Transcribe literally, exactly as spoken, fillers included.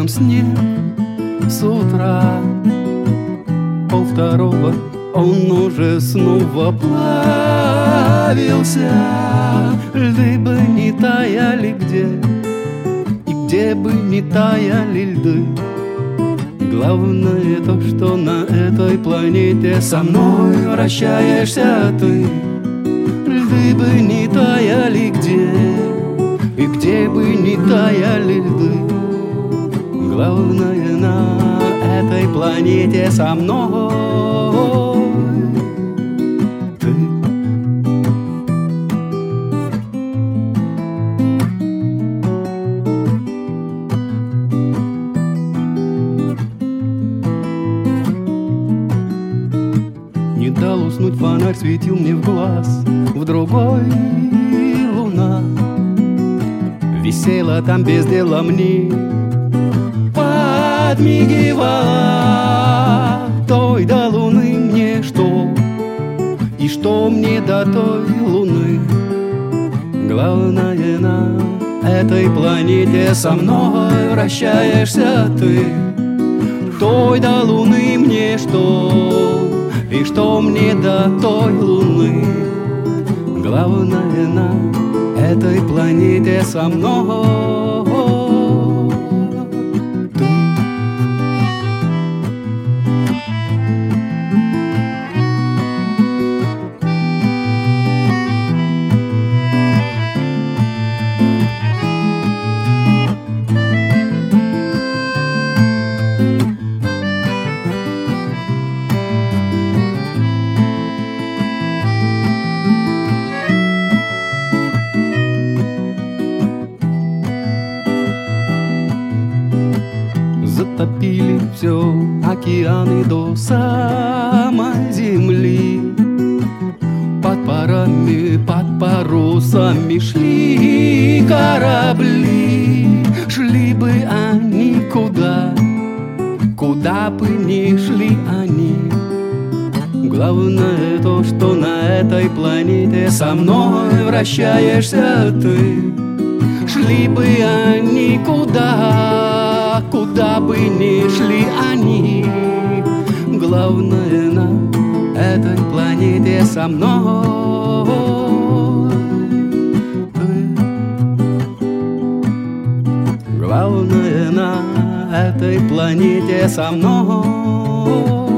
Идем снег с утра. Пол второго он уже снова плавился. Льды бы не таяли где, и где бы не таяли льды. Главное то, что на этой планете со мной вращаешься ты. Льды бы не таяли где, и где бы не таяли льды. Главное на этой планете со мной ты. Не дал уснуть фонарь, светил мне в глаз. В другой луна висела там без дела мне, подмигивала. Той до луны мне что, и что мне до той луны. Главное на этой планете со мной вращаешься ты. Той до луны мне что, и что мне до той луны. Главное на этой планете со мной ты. Затопили все океаны до самой земли. Под парами, под парусами шли корабли. Шли бы они куда, куда бы ни шли они. Главное то, что на этой планете со мной вращаешься ты. Шли бы они куда, куда бы ни шли они. Главное на этой планете со мной ты. Главное на этой планете со мной